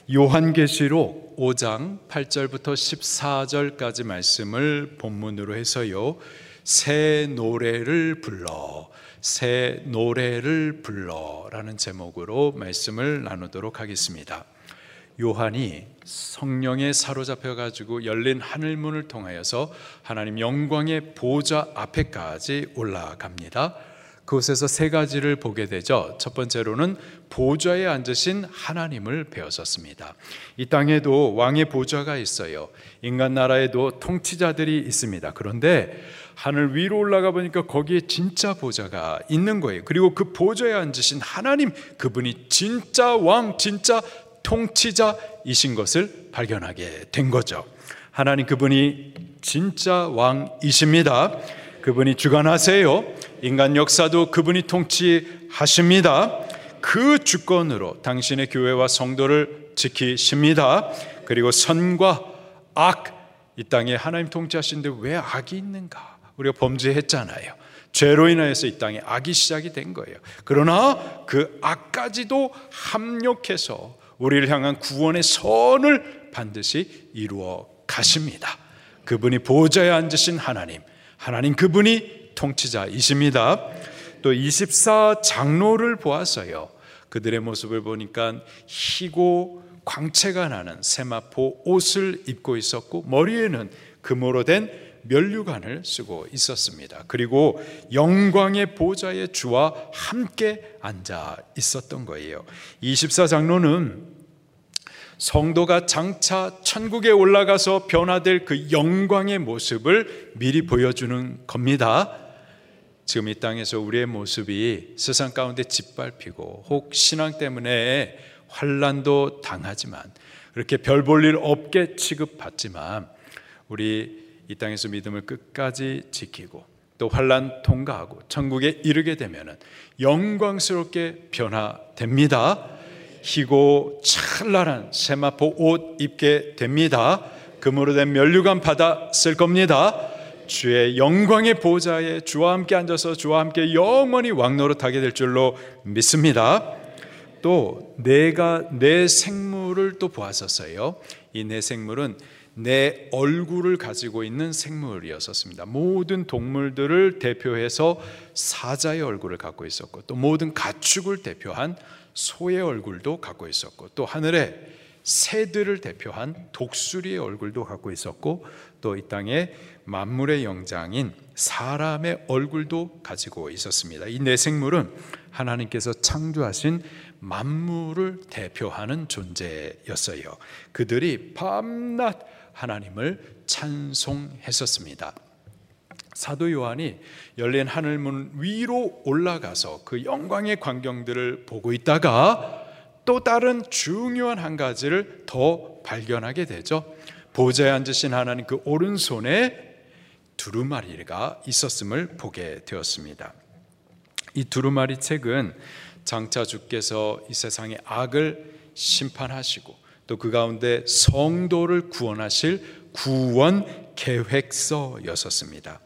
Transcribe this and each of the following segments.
요한계시록 5장 8절부터 14절까지 말씀을 본문으로 해서요, 새 노래를 불러, 새 노래를 불러라는 제목으로 말씀을 나누도록 하겠습니다. 요한이 성령에 사로잡혀 가지고 열린 하늘문을 통하여서 하나님 영광의 보좌 앞에까지 올라갑니다. 그곳에서 세 가지를 보게 되죠. 첫 번째로는 보좌에 앉으신 하나님을 배웠었습니다. 이 땅에도 왕의 보좌가 있어요. 인간 나라에도 통치자들이 있습니다. 그런데 하늘 위로 올라가 보니까 거기에 진짜 보좌가 있는 거예요. 그리고 그 보좌에 앉으신 하나님, 그분이 진짜 왕, 진짜 통치자이신 것을 발견하게 된 거죠. 하나님 그분이 진짜 왕이십니다. 그분이 주관하세요. 인간 역사도 그분이 통치하십니다. 그 주권으로 당신의 교회와 성도를 지키십니다. 그리고 선과 악, 이 땅에 하나님 통치하시는데 왜 악이 있는가? 우리가 범죄했잖아요. 죄로 인하여서 이 땅에 악이 시작이 된 거예요. 그러나 그 악까지도 합력해서 우리를 향한 구원의 선을 반드시 이루어 가십니다. 그분이 보좌에 앉으신 하나님, 하나님 그분이 통치자이십니다. 또 24장로를 보았어요. 그들의 모습을 보니까 희고 광채가 나는 세마포 옷을 입고 있었고 머리에는 금으로 된 면류관을 쓰고 있었습니다. 그리고 영광의 보좌의 주와 함께 앉아 있었던 거예요. 24장로는 성도가 장차 천국에 올라가서 변화될 그 영광의 모습을 미리 보여주는 겁니다. 지금 이 땅에서 우리의 모습이 세상 가운데 짓밟히고 혹 신앙 때문에 환난도 당하지만, 그렇게 별 볼 일 없게 취급받지만, 우리 이 땅에서 믿음을 끝까지 지키고 또 환난 통과하고 천국에 이르게 되면 영광스럽게 변화됩니다. 희고 찬란한 세마포 옷 입게 됩니다. 금으로 된 면류관 받아 쓸 겁니다. 주의 영광의 보좌에 주와 함께 앉아서 주와 함께 영원히 왕노릇하게 될 줄로 믿습니다. 또 내가 내 생물을 또 보았었어요. 이 내 생물은 내 얼굴을 가지고 있는 생물이었습니다. 모든 동물들을 대표해서 사자의 얼굴을 갖고 있었고, 또 모든 가축을 대표한 소의 얼굴도 갖고 있었고, 또 하늘의 새들을 대표한 독수리의 얼굴도 갖고 있었고, 또 이 땅에 만물의 영장인 사람의 얼굴도 가지고 있었습니다. 이 네 생물은 하나님께서 창조하신 만물을 대표하는 존재였어요. 그들이 밤낮 하나님을 찬송했었습니다. 사도 요한이 열린 하늘문 위로 올라가서 그 영광의 광경들을 보고 있다가 또 다른 중요한 한 가지를 더 발견하게 되죠. 보좌에 앉으신 하나님 그 오른손에 두루마리가 있었음을 보게 되었습니다. 이 두루마리 책은 장차 주께서 이 세상의 악을 심판하시고 또 그 가운데 성도를 구원하실 구원 계획서였었습니다.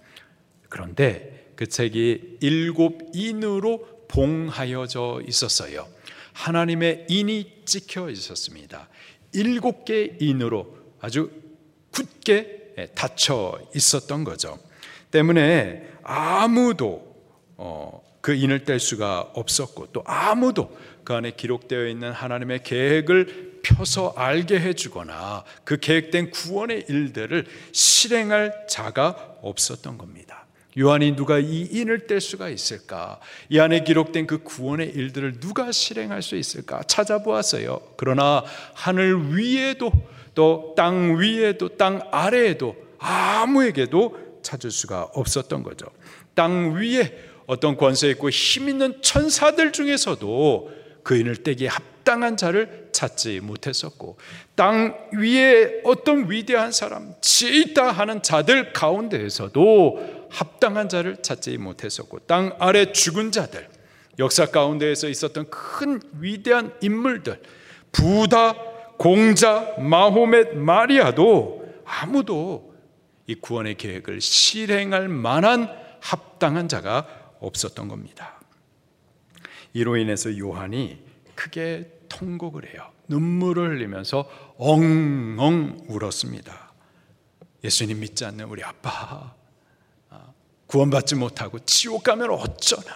그런데 그 책이 7인으로 봉하여져 있었어요. 하나님의 인이 찍혀 있었습니다. 7개의 인으로 아주 굳게 닫혀 있었던 거죠. 때문에 아무도 그 인을 뗄 수가 없었고, 또 아무도 그 안에 기록되어 있는 하나님의 계획을 펴서 알게 해주거나 그 계획된 구원의 일들을 실행할 자가 없었던 겁니다. 요한이 누가 이 인을 뗄 수가 있을까? 이 안에 기록된 그 구원의 일들을 누가 실행할 수 있을까? 찾아보았어요. 그러나 하늘 위에도 또 땅 위에도 땅 아래에도 아무에게도 찾을 수가 없었던 거죠. 땅 위에 어떤 권세 있고 힘 있는 천사들 중에서도 그 인을 떼기에 합당한 자를 찾지 못했었고, 땅 위에 어떤 위대한 사람, 지혜 있다 하는 자들 가운데에서도 합당한 자를 찾지 못했었고, 땅 아래 죽은 자들, 역사 가운데에서 있었던 큰 위대한 인물들, 부다, 공자, 마호멧, 마리아도 아무도 이 구원의 계획을 실행할 만한 합당한 자가 없었던 겁니다. 이로 인해서 요한이 크게 통곡을 해요. 눈물을 흘리면서 엉엉 울었습니다. 예수님 믿지 않는 우리 아빠, 구원받지 못하고 지옥 가면 어쩌나.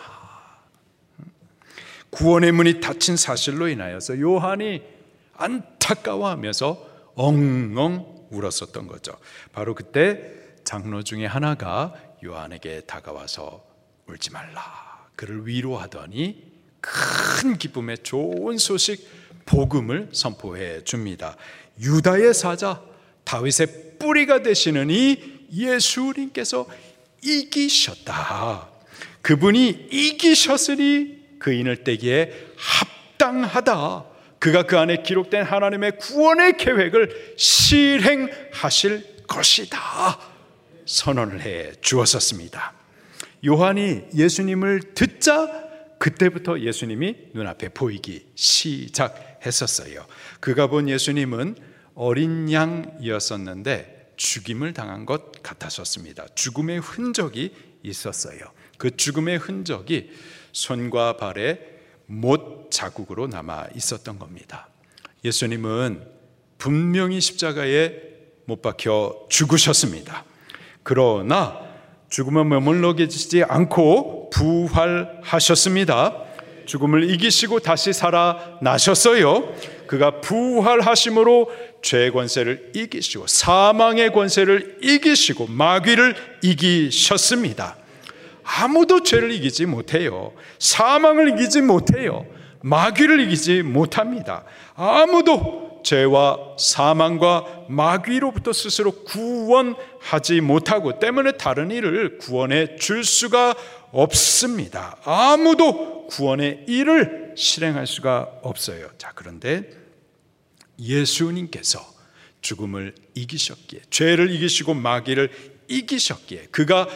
구원의 문이 닫힌 사실로 인하여서 요한이 안타까워하면서 엉엉 울었었던 거죠. 바로 그때 장로 중에 하나가 요한에게 다가와서 울지 말라, 그를 위로하더니 큰 기쁨의 좋은 소식, 복음을 선포해 줍니다. 유다의 사자, 다윗의 뿌리가 되시는 이 예수님께서 이기셨다. 그분이 이기셨으니 그인을 떼기에 합당하다. 그가 그 안에 기록된 하나님의 구원의 계획을 실행하실 것이다 선언을 해 주었었습니다. 요한이 예수님을 듣자 그때부터 예수님이 눈앞에 보이기 시작했었어요. 그가 본 예수님은 어린 양이었었는데 죽임을 당한 것 같았었습니다. 죽음의 흔적이 있었어요. 그 죽음의 흔적이 손과 발에 못 자국으로 남아 있었던 겁니다. 예수님은 분명히 십자가에 못 박혀 죽으셨습니다. 그러나 죽음은 머물러 계시지 않고 부활하셨습니다. 죽음을 이기시고 다시 살아나셨어요. 그가 부활하심으로 죄의 권세를 이기시고 사망의 권세를 이기시고 마귀를 이기셨습니다. 아무도 죄를 이기지 못해요. 사망을 이기지 못해요. 마귀를 이기지 못합니다. 아무도 죄와 사망과 마귀로부터 스스로 구원하지 못하고 때문에 다른 일을 구원해 줄 수가 없습니다. 아무도 구원의 일을 실행할 수가 없어요. 자, 그런데 예수님께서 죽음을 이기셨기에, 죄를 이기시고 마귀를 이기셨기에, 그가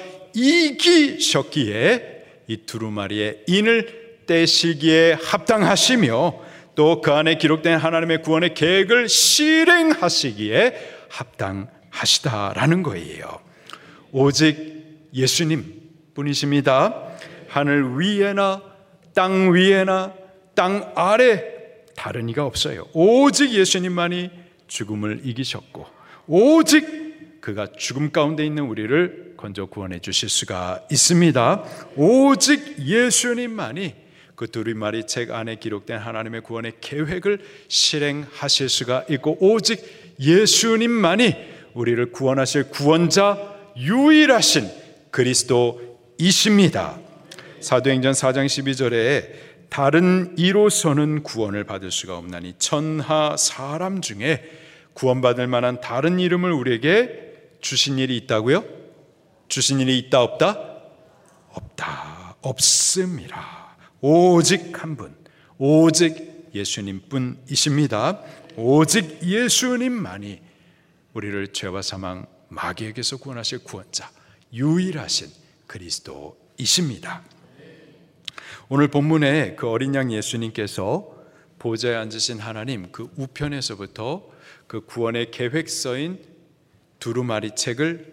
이기셨기에 이 두루마리의 인을 떼시기에 합당하시며 또 그 안에 기록된 하나님의 구원의 계획을 실행하시기에 합당하시다라는 거예요. 오직 예수님 뿐이십니다. 하늘 위에나 땅 위에나 땅 아래 다른 이가 없어요. 오직 예수님만이 죽음을 이기셨고 오직 그가 죽음 가운데 있는 우리를 건져 구원해 주실 수가 있습니다. 오직 예수님만이 그 두루마리 책 안에 기록된 하나님의 구원의 계획을 실행하실 수가 있고 오직 예수님만이 우리를 구원하실 구원자 유일하신 그리스도이십니다. 사도행전 4장 12절에 다른 이로서는 구원을 받을 수가 없나니 천하 사람 중에 구원받을 만한 다른 이름을 우리에게 주신 일이 있다고요? 주신 일이 있다 없다? 없다. 없습니다. 오직 한 분, 오직 예수님뿐이십니다. 오직 예수님만이 우리를 죄와 사망 마귀에게서 구원하실 구원자 유일하신 그리스도이십니다. 오늘 본문에 그 어린 양 예수님께서 보좌에 앉으신 하나님 그 우편에서부터 그 구원의 계획서인 두루마리 책을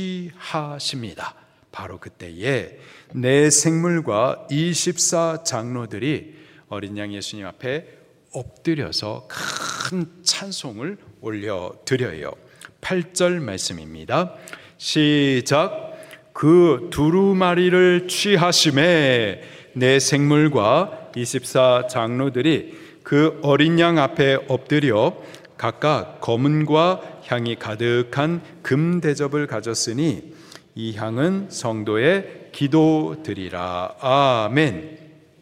취하십니다. 바로 그때에 내 생물과 24 장로들이 어린 양 예수님 앞에 엎드려서 큰 찬송을 올려드려요. 8절 말씀입니다. 시작. 그 두루마리를 취하심에 내 생물과 24 장로들이 그 어린 양 앞에 엎드려 각각 검은과 향이 가득한 금 대접을 가졌으니 이 향은 성도의 기도드리라. 아멘.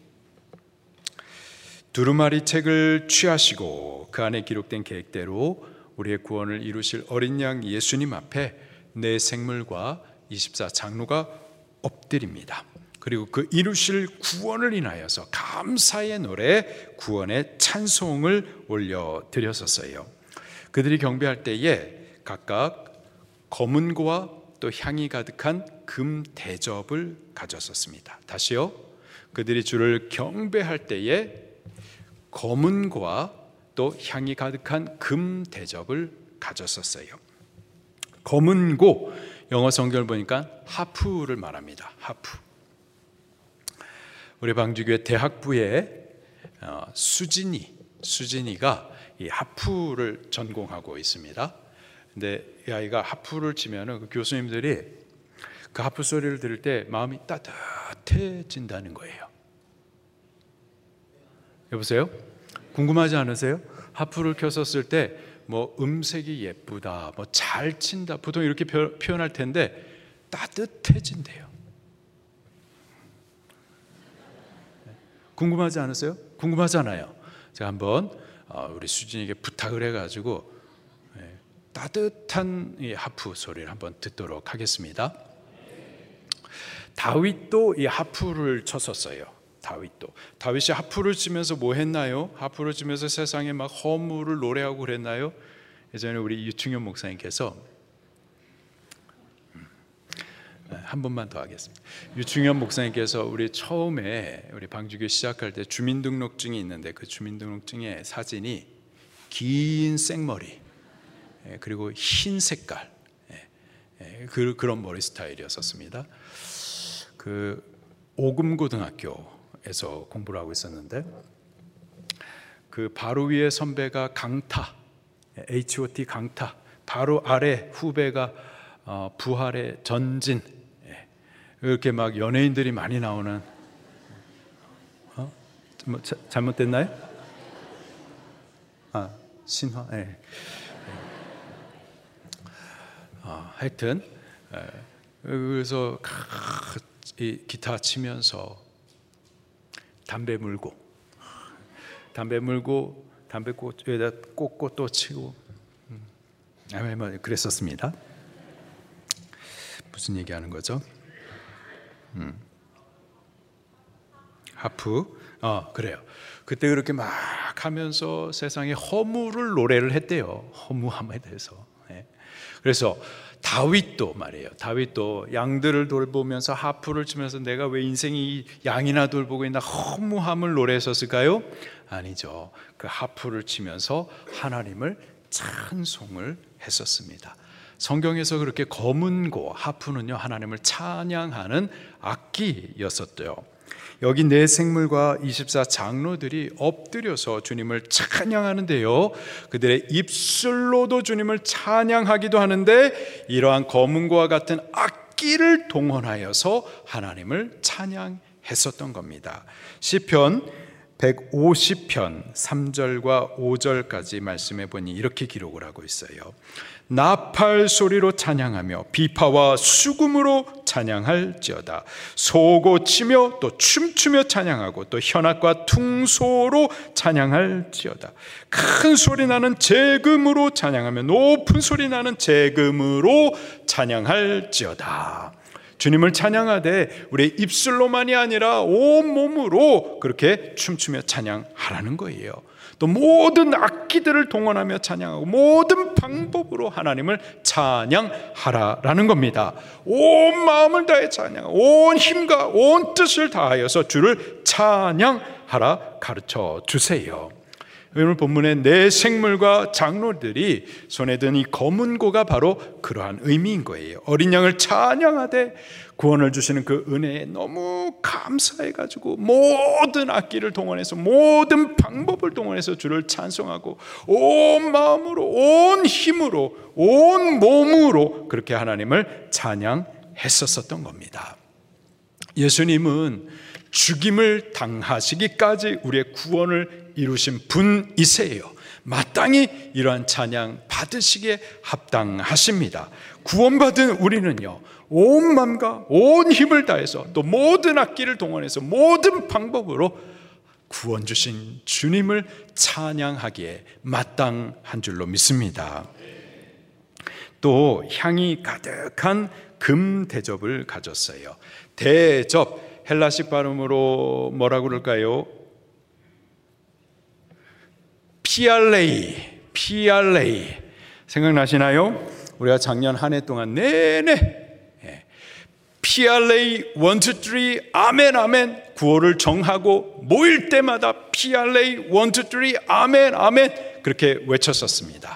두루마리 책을 취하시고 그 안에 기록된 계획대로 우리의 구원을 이루실 어린 양 예수님 앞에 내 생물과 24 장로가 엎드립니다. 그리고 그 이루실 구원을 인하여서 감사의 노래, 구원의 찬송을 올려드렸었어요. 그들이 경배할 때에 각각 검은고와 또 향이 가득한 금 대접을 가졌었습니다. 다시요. 그들이 주를 경배할 때에 검은고와 또 향이 가득한 금 대접을 가졌었어요. 검은고, 영어 성경을 보니까 하프를 말합니다. 하프. 우리 방주교회 대학부에 수진이가 이 하프를 전공하고 있습니다. 근데 이 아이가 하프를 치면은 그 교수님들이 그 하프 소리를 들을 때 마음이 따뜻해진다는 거예요. 여보세요? 궁금하지 않으세요? 하프를 켰었을 때 뭐 음색이 예쁘다, 뭐 잘 친다, 보통 이렇게 표현할 텐데 따뜻해진대요. 궁금하지 않으세요? 궁금하잖아요. 제가 한번 우리 수진이에게 부탁을 해가지고 따뜻한 이 하프 소리를 한번 듣도록 하겠습니다. 다윗도 이 하프를 쳤었어요. 다윗이 하프를 치면서 뭐 했나요? 하프를 치면서 세상에 막 허물을 노래하고 그랬나요? 예전에 우리 유충현 목사님께서 한 번만 더 하겠습니다. 유충현 목사님께서 우리 처음에 우리 방주교 시작할 때 주민등록증이 있는데 그 주민등록증에 사진이 긴 생머리 그리고 흰 색깔 그런 머리 스타일이었었습니다. 그 오금고등학교에서 공부를 하고 있었는데 그 바로 위에 선배가 강타, H.O.T. 강타, 바로 아래 후배가 부활의 전진, 이렇게 막 연예인들이 많이 나오는 뭐 잘못됐나요? 신화. 하여튼 그래서 이 기타 치면서 담배 물고 담배꽃에다 꽂고 또 치고 그랬었습니다. 무슨 얘기하는 거죠? 하프. 그래요. 그때 그렇게 막 하면서 세상에 허물을 노래를 했대요. 허무함에 대해서. 그래서 다윗도 말이에요. 다윗도 양들을 돌보면서 하프를 치면서 내가 왜 인생이 양이나 돌보고 있나 허무함을 노래했었을까요? 아니죠. 그 하프를 치면서 하나님을 찬송을 했었습니다. 성경에서 그렇게 검은고 하프는요 하나님을 찬양하는 악기였었대요. 여기 네 생물과 24 장로들이 엎드려서 주님을 찬양하는데요, 그들의 입술로도 주님을 찬양하기도 하는데 이러한 검은고와 같은 악기를 동원하여서 하나님을 찬양했었던 겁니다. 시편 150편 3절과 5절까지 말씀해 보니 이렇게 기록을 하고 있어요. 나팔 소리로 찬양하며 비파와 수금으로 찬양할지어다. 소고 치며 또 춤추며 찬양하고 또 현악과 퉁소로 찬양할지어다. 큰 소리 나는 재금으로 찬양하며 높은 소리 나는 재금으로 찬양할지어다. 주님을 찬양하되 우리의 입술로만이 아니라 온몸으로 그렇게 춤추며 찬양하라는 거예요. 또 모든 악기들을 동원하며 찬양하고 모든 방법으로 하나님을 찬양하라라는 겁니다. 온 마음을 다해 찬양하고 온 힘과 온 뜻을 다하여서 주를 찬양하라 가르쳐 주세요. 오늘 본문의 네 생물과 장로들이 손에 든 이 검은 고가 바로 그러한 의미인 거예요. 어린 양을 찬양하되 구원을 주시는 그 은혜에 너무 감사해가지고 모든 악기를 동원해서 모든 방법을 동원해서 주를 찬송하고 온 마음으로 온 힘으로 온 몸으로 그렇게 하나님을 찬양했었던 겁니다. 예수님은 죽임을 당하시기까지 우리의 구원을 이루신 분이세요. 마땅히 이러한 찬양 받으시기에 합당하십니다. 구원받은 우리는요 온 마음과 온 힘을 다해서 또 모든 악기를 동원해서 모든 방법으로 구원 주신 주님을 찬양하기에 마땅한 줄로 믿습니다. 또 향이 가득한 금 대접을 가졌어요. 대접, 헬라식 발음으로 뭐라고 그럴까요? 피알레이 생각나시나요? 우리가 작년 한 해 동안 내내 피알레이 1, 2, 3 아멘 아멘 구호를 정하고 모일 때마다 피알레이 1, 2, 3 아멘 아멘 그렇게 외쳤었습니다.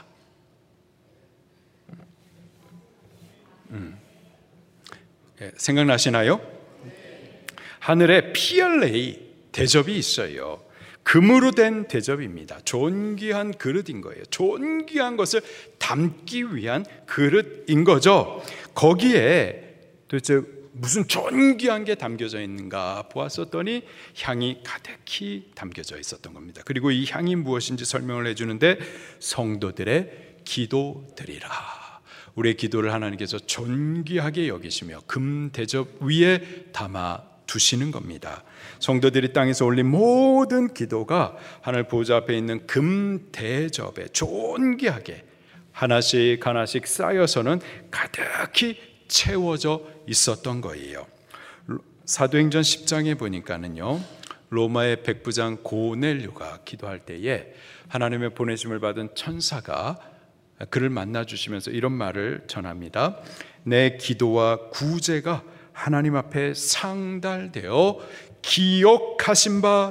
생각나시나요? 하늘에 피알레이 대접이 있어요. 금으로 된 대접입니다. 존귀한 그릇인 거예요. 존귀한 것을 담기 위한 그릇인 거죠. 거기에 도대체 무슨 존귀한 게 담겨져 있는가 보았었더니 향이 가득히 담겨져 있었던 겁니다. 그리고 이 향이 무엇인지 설명을 해주는데 성도들의 기도드리라. 우리의 기도를 하나님께서 존귀하게 여기시며 금 대접 위에 담아 두시는 겁니다. 성도들이 땅에서 올린 모든 기도가 하늘 보좌 앞에 있는 금 대접에 존귀하게 하나씩 하나씩 쌓여서는 가득히 채워져 있었던 거예요. 사도행전 10장에 보니까는요, 로마의 백부장 고넬료가 기도할 때에 하나님의 보내심을 받은 천사가 그를 만나 주시면서 이런 말을 전합니다. 내 기도와 구제가 하나님 앞에 상달되어 기억하신 바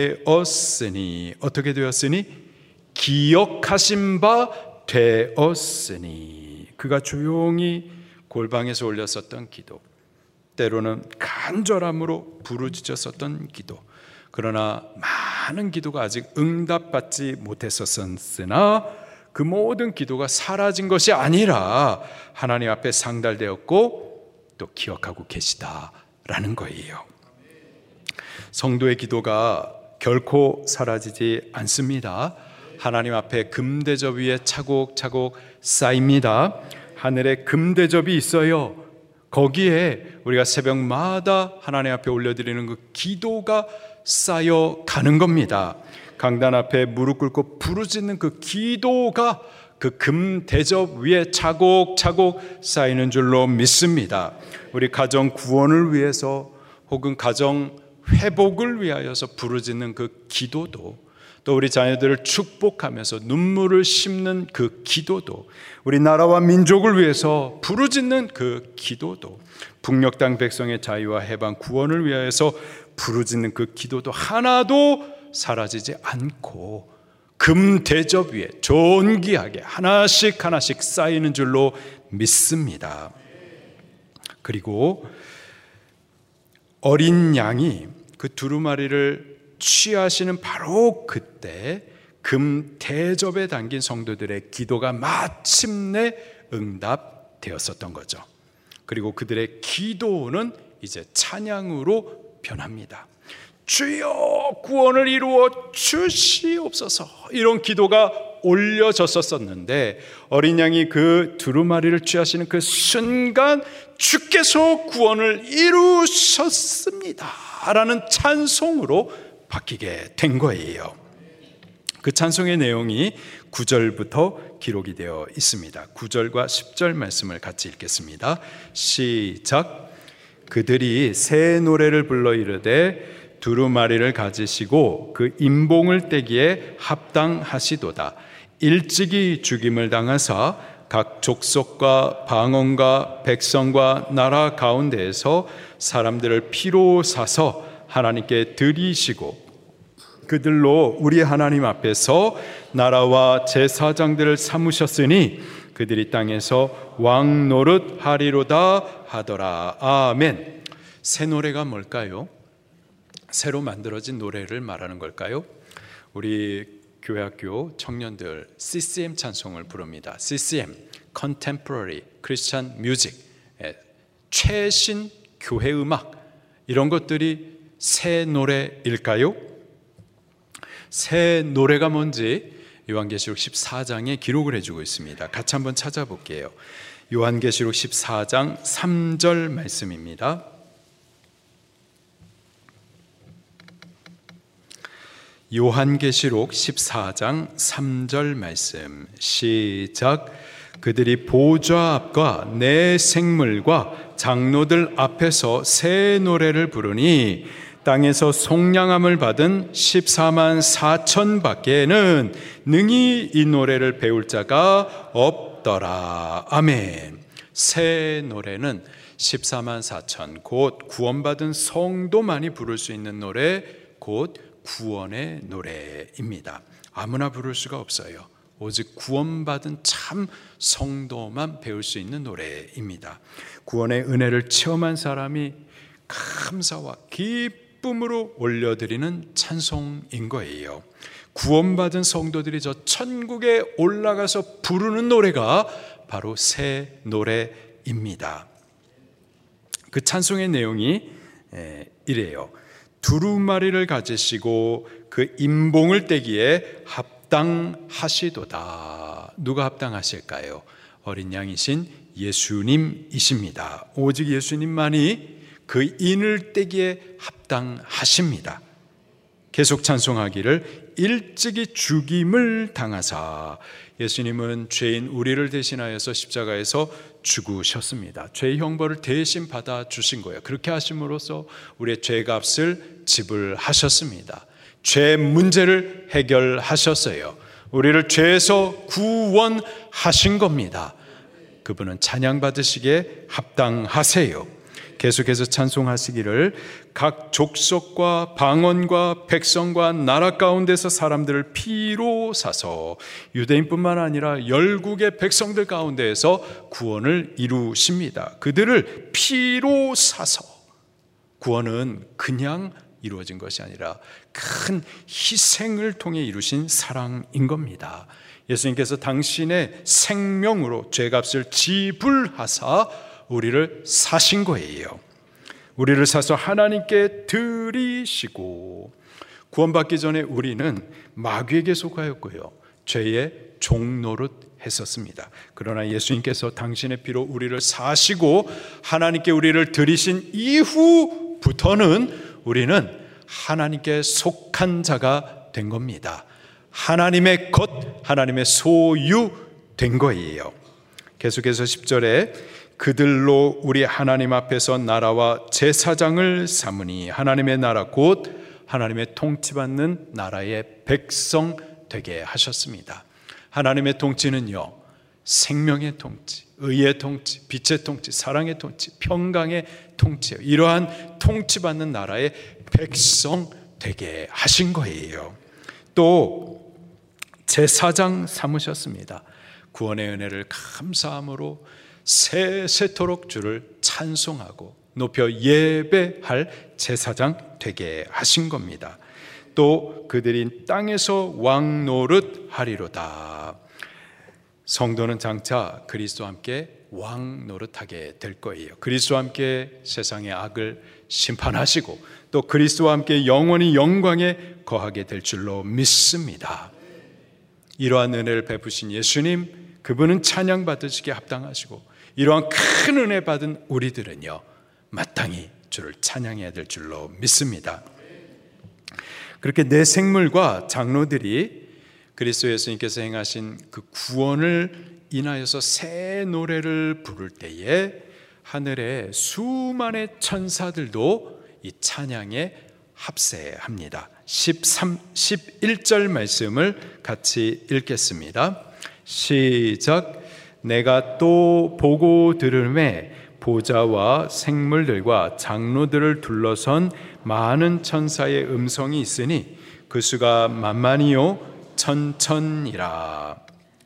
되었으니. 어떻게 되었으니? 기억하신 바 되었으니. 그가 조용히 골방에서 올렸었던 기도, 때로는 간절함으로 부르짖었었던 기도, 그러나 많은 기도가 아직 응답받지 못했었으나 그 모든 기도가 사라진 것이 아니라 하나님 앞에 상달되었고 또 기억하고 계시다라는 거예요. 성도의 기도가 결코 사라지지 않습니다. 하나님 앞에 금대접 위에 차곡차곡 쌓입니다. 하늘에 금대접이 있어요. 거기에 우리가 새벽마다 하나님 앞에 올려드리는 그 기도가 쌓여가는 겁니다. 강단 앞에 무릎 꿇고 부르짖는 그 기도가 그 금 대접 위에 차곡차곡 쌓이는 줄로 믿습니다. 우리 가정 구원을 위해서 혹은 가정 회복을 위하여서 부르짖는 그 기도도, 또 우리 자녀들을 축복하면서 눈물을 씹는 그 기도도, 우리 나라와 민족을 위해서 부르짖는 그 기도도, 북녘 땅 백성의 자유와 해방 구원을 위하여서 부르짖는 그 기도도 하나도 사라지지 않고 금 대접 위에 존귀하게 하나씩 하나씩 쌓이는 줄로 믿습니다. 그리고 어린 양이 그 두루마리를 취하시는 바로 그때 금 대접에 담긴 성도들의 기도가 마침내 응답되었었던 거죠. 그리고 그들의 기도는 이제 찬양으로 변합니다. 주여 구원을 이루어 주시옵소서, 이런 기도가 올려졌었는데 어린 양이 그 두루마리를 취하시는 그 순간 주께서 구원을 이루셨습니다 라는 찬송으로 바뀌게 된 거예요. 그 찬송의 내용이 9절부터 기록이 되어 있습니다. 9절과 10절 말씀을 같이 읽겠습니다. 시작. 그들이 새 노래를 불러 이르되 두루마리를 가지시고 그 임봉을 떼기에 합당하시도다. 일찍이 죽임을 당하사 각 족속과 방언과 백성과 나라 가운데에서 사람들을 피로 사서 하나님께 드리시고 그들로 우리 하나님 앞에서 나라와 제사장들을 삼으셨으니 그들이 땅에서 왕 노릇 하리로다 하더라. 아멘. 새 노래가 뭘까요? 새로 만들어진 노래를 말하는 걸까요? 우리 교회학교 청년들 CCM 찬송을 부릅니다. CCM, Contemporary Christian Music, 최신 교회 음악, 이런 것들이 새 노래일까요? 새 노래가 뭔지 요한계시록 14장에 기록을 해주고 있습니다. 같이 한번 찾아볼게요. 요한계시록 14장 3절 말씀입니다. 요한계시록 14장 3절 말씀 시작. 그들이 보좌 앞과 내 생물과 장로들 앞에서 새 노래를 부르니 땅에서 속량함을 받은 14만 4천 밖에는 능히 이 노래를 배울 자가 없더라. 아멘. 새 노래는 14만 4천, 곧 구원받은 성도만이 부를 수 있는 노래, 곧 구원의 노래입니다. 아무나 부를 수가 없어요. 오직 구원받은 참 성도만 배울 수 있는 노래입니다. 구원의 은혜를 체험한 사람이 감사와 깊은 기쁨으로 올려드리는 찬송인 거예요. 구원받은 성도들이 저 천국에 올라가서 부르는 노래가 바로 새 노래입니다. 그 찬송의 내용이 이래요. 두루마리를 가지시고 그 임봉을 떼기에 합당하시도다. 누가 합당하실까요? 어린 양이신 예수님이십니다. 오직 예수님만이 그 인을 떼기에 합당하십니다. 계속 찬송하기를 일찍이 죽임을 당하사. 예수님은 죄인 우리를 대신하여서 십자가에서 죽으셨습니다. 죄의 형벌을 대신 받아주신 거예요. 그렇게 하심으로써 우리의 죄값을 지불하셨습니다. 죄 문제를 해결하셨어요. 우리를 죄에서 구원하신 겁니다. 그분은 찬양받으시기에 합당하세요. 계속해서 찬송하시기를 각 족속과 방언과 백성과 나라 가운데서 사람들을 피로 사서 유대인뿐만 아니라 열국의 백성들 가운데에서 구원을 이루십니다. 그들을 피로 사서, 구원은 그냥 이루어진 것이 아니라 큰 희생을 통해 이루신 사랑인 겁니다. 예수님께서 당신의 생명으로 죄값을 지불하사 우리를 사신 거예요. 우리를 사서 하나님께 드리시고, 구원받기 전에 우리는 마귀에게 속하였고요, 죄의 종노릇 했었습니다. 그러나 예수님께서 당신의 피로 우리를 사시고 하나님께 우리를 드리신 이후부터는 우리는 하나님께 속한 자가 된 겁니다. 하나님의 것, 하나님의 소유 된 거예요. 계속해서 10절에 그들로 우리 하나님 앞에서 나라와 제사장을 삼으니 하나님의 나라 곧 하나님의 통치받는 나라의 백성 되게 하셨습니다. 하나님의 통치는요, 생명의 통치, 의의 통치, 빛의 통치, 사랑의 통치, 평강의 통치예요. 이러한 통치받는 나라의 백성 되게 하신 거예요. 또 제사장 삼으셨습니다. 구원의 은혜를 감사함으로 세세토록 주를 찬송하고 높여 예배할 제사장 되게 하신 겁니다. 또 그들이 땅에서 왕노릇 하리로다. 성도는 장차 그리스도와 함께 왕노릇하게 될 거예요. 그리스도와 함께 세상의 악을 심판하시고 또 그리스도와 함께 영원히 영광에 거하게 될 줄로 믿습니다. 이러한 은혜를 베푸신 예수님, 그분은 찬양받으시기에 합당하시고 이러한 큰 은혜 받은 우리들은요, 마땅히 주를 찬양해야 될 줄로 믿습니다. 그렇게 내 생물과 장로들이 그리스도 예수님께서 행하신 그 구원을 인하여서 새 노래를 부를 때에 하늘의 수많은 천사들도 이 찬양에 합세합니다. 11절 말씀을 같이 읽겠습니다. 시작. 내가 또 보고 들음에 보좌와 생물들과 장로들을 둘러선 많은 천사의 음성이 있으니 그 수가 만만이요 천천이라.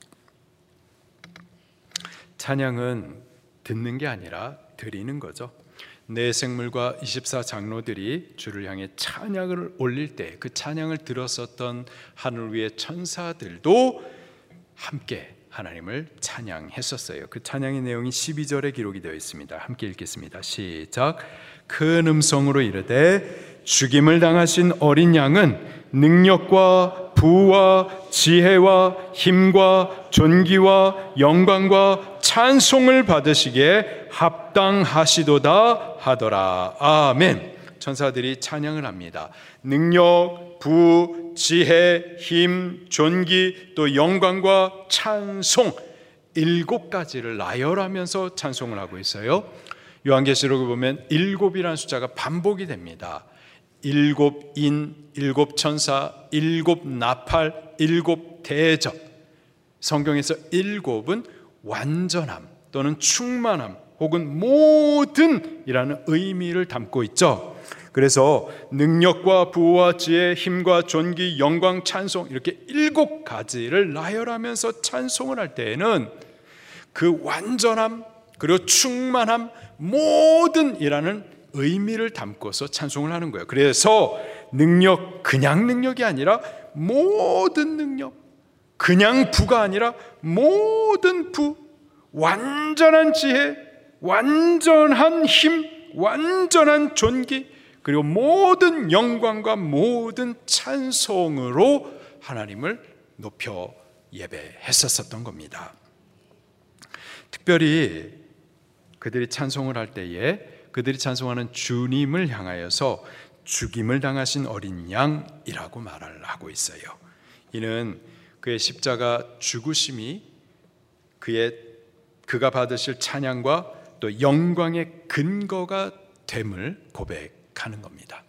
찬양은 듣는 게 아니라 드리는 거죠. 내 생물과 24장로들이 주를 향해 찬양을 올릴 때 그 찬양을 들었었던 하늘 위의 천사들도 함께 하나님을 찬양했었어요. 그 찬양의 내용이 12절에 기록이 되어 있습니다. 함께 읽겠습니다. 시작. 큰 음성으로 이르되 죽임을 당하신 어린 양은 능력과 부와 지혜와 힘과 존귀와 영광과 찬송을 받으시기에 합당하시도다 하더라. 아멘. 천사들이 찬양을 합니다. 능력, 부, 지혜, 힘, 존귀, 또 영광과 찬송 7가지를 나열하면서 찬송을 하고 있어요. 요한계시록을 보면 7이라는 숫자가 반복이 됩니다. 7인, 7천사, 7나팔, 7대접. 성경에서 7은 완전함 또는 충만함 혹은 모든이라는 의미를 담고 있죠. 그래서 능력과 부와 지혜, 힘과 존귀, 영광, 찬송 이렇게 7가지를 나열하면서 찬송을 할 때에는 그 완전함 그리고 충만함 모든이라는 의미를 담고서 찬송을 하는 거예요. 그래서 능력, 그냥 능력이 아니라 모든 능력, 그냥 부가 아니라 모든 부, 완전한 지혜, 완전한 힘, 완전한 존귀, 그리고 모든 영광과 모든 찬송으로 하나님을 높여 예배했었던 겁니다. 특별히 그들이 찬송을 할 때에 그들이 찬송하는 주님을 향하여서 죽임을 당하신 어린 양이라고 말을 하고 있어요. 이는 그의 십자가 죽으심이 그가 받으실 찬양과 또 영광의 근거가 됨을 고백하는 겁니다.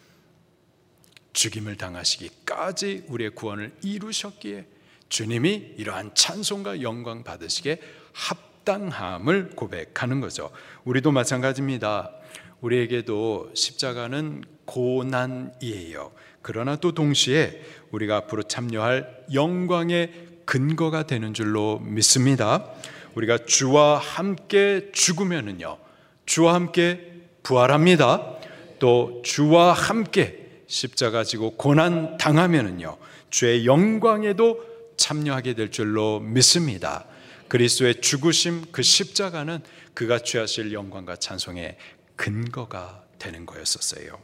죽임을 당하시기까지 우리의 구원을 이루셨기에 주님이 이러한 찬송과 영광 받으시기에 합당함을 고백하는 거죠. 우리도 마찬가지입니다. 우리에게도 십자가는 고난이에요. 그러나 또 동시에 우리가 앞으로 참여할 영광의 근거가 되는 줄로 믿습니다. 우리가 주와 함께 죽으면은요, 주와 함께 부활합니다. 또 주와 함께 십자가 지고 고난 당하면은요, 주의 영광에도 참여하게 될 줄로 믿습니다. 그리스도의 죽으심, 그 십자가는 그가 취하실 영광과 찬송의 근거가 되는 거였었어요.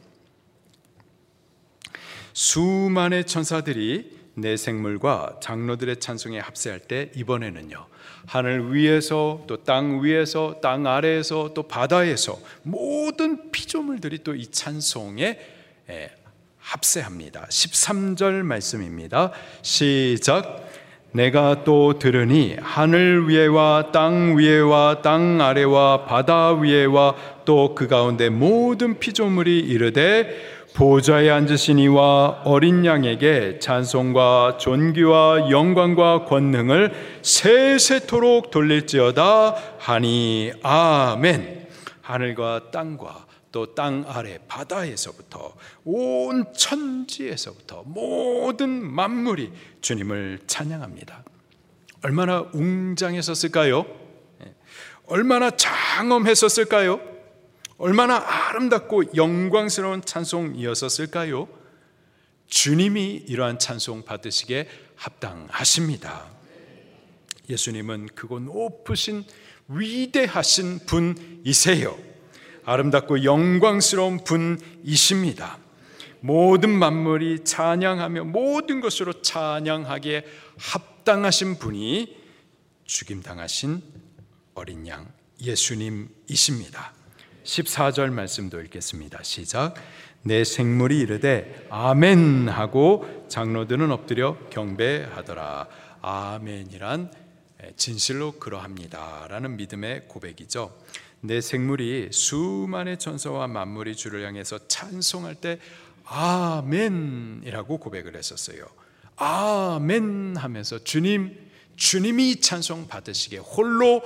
수많은 천사들이 내 생물과 장로들의 찬송에 합세할 때 이번에는요, 하늘 위에서 또 땅 위에서 땅 아래에서 또 바다에서 모든 피조물들이 또 이 찬송에 합세합니다. 13절 말씀입니다. 시작. 내가 또 들으니 하늘 위에와 땅 위에와 땅 아래와 바다 위에와 또 그 가운데 모든 피조물이 이르되 보좌에 앉으신 이와 어린 양에게 찬송과 존귀와 영광과 권능을 세세토록 돌릴지어다 하니 아멘. 하늘과 땅과 또 땅 아래 바다에서부터 온 천지에서부터 모든 만물이 주님을 찬양합니다. 얼마나 웅장했었을까요? 얼마나 장엄했었을까요? 얼마나 아름답고 영광스러운 찬송이었었을까요? 주님이 이러한 찬송 받으시기에 합당하십니다. 예수님은 크고 높으신 위대하신 분이세요. 아름답고 영광스러운 분이십니다. 모든 만물이 찬양하며 모든 것으로 찬양하기에 합당하신 분이 죽임당하신 어린 양 예수님이십니다. 14절 말씀도 읽겠습니다. 시작. 내 생물이 이르되 아멘 하고 장로들은 엎드려 경배하더라. 아멘이란 진실로 그러합니다 라는 믿음의 고백이죠. 내 생물이 수많은 천사와 만물이 주를 향해서 찬송할 때 아멘이라고 고백을 했었어요. 아멘 하면서 주님이 찬송 받으시기에 홀로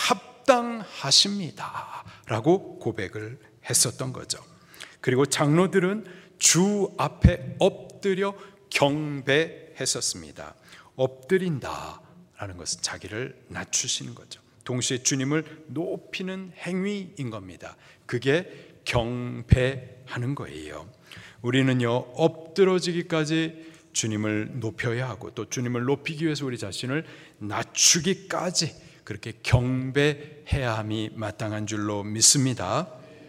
합당하십니다 라고 고백을 했었던 거죠. 그리고 장로들은 주 앞에 엎드려 경배했었습니다. 엎드린다 라는 것은 자기를 낮추시는 거죠. 동시에 주님을 높이는 행위인 겁니다. 그게 경배하는 거예요. 우리는요, 엎드러지기까지 주님을 높여야 하고 또 주님을 높이기 위해서 우리 자신을 낮추기까지 그렇게 경배해야 함이 마땅한 줄로 믿습니다.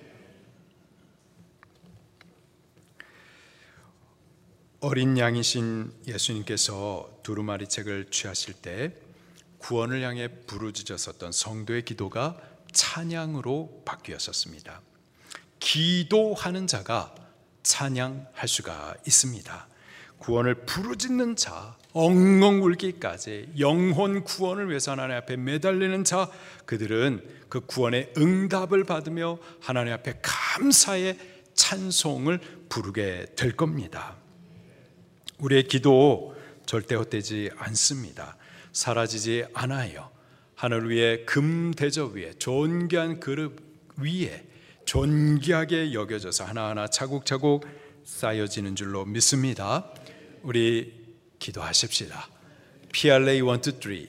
어린 양이신 예수님께서 두루마리 책을 취하실 때 구원을 향해 부르짖었었던 성도의 기도가 찬양으로 바뀌었었습니다. 기도하는 자가 찬양할 수가 있습니다. 구원을 부르짖는 자, 엉엉 울기까지 영혼 구원을 위해서 하나님 앞에 매달리는 자, 그들은 그 구원의 응답을 받으며 하나님 앞에 감사의 찬송을 부르게 될 겁니다. 우리의 기도 절대 헛되지 않습니다. 사라지지 않아요. 하늘 위에 금 대접 위에 존귀한 그릇 위에 존귀하게 여겨져서 하나하나 차곡차곡 쌓여지는 줄로 믿습니다. 우리 기도하십시다. PRA 1, 2, 3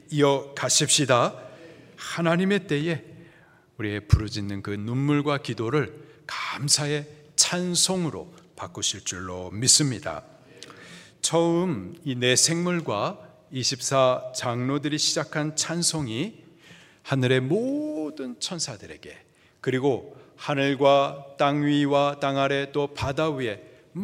이어가십시다. 하나님의 때에 우리의 부르짖는 그 눈물과 기도를 감사의 찬송으로 바꾸실 줄로 믿습니다. 처음 이 내 생물과 24 장로들이 시작한 찬송이 하늘의 모든 천사들에게, 그리고 하늘과 땅 위와 땅 아래 또 바다 위에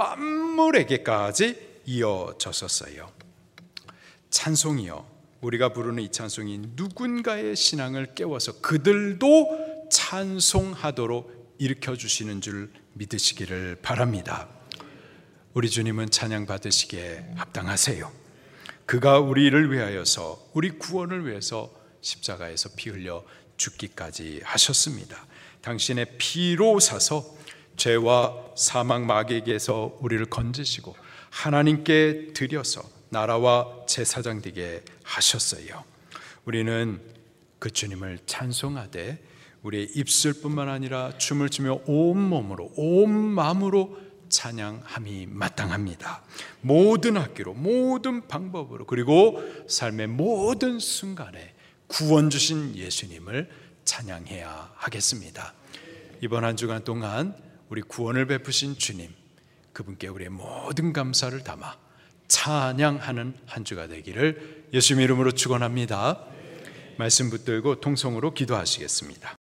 만물에게까지 이어졌었어요. 찬송이요, 우리가 부르는 이 찬송이 누군가의 신앙을 깨워서 그들도 찬송하도록 일으켜주시는 줄 믿으시기를 바랍니다. 우리 주님은 찬양 받으시기에 합당하세요. 그가 우리를 위하여서, 우리 구원을 위해서 십자가에서 피 흘려 죽기까지 하셨습니다. 당신의 피로 사서 죄와 사망 마귀에게서 우리를 건지시고 하나님께 드려서 나라와 제사장 되게 하셨어요. 우리는 그 주님을 찬송하되 우리의 입술뿐만 아니라 춤을 추며 온몸으로 온 마음으로 찬양함이 마땅합니다. 모든 학기로, 모든 방법으로, 그리고 삶의 모든 순간에 구원 주신 예수님을 찬양해야 하겠습니다. 이번 한 주간 동안 우리 구원을 베푸신 주님, 그분께 우리의 모든 감사를 담아 찬양하는 한 주가 되기를 예수님 이름으로 축원합니다. 말씀 붙들고 통성으로 기도하시겠습니다.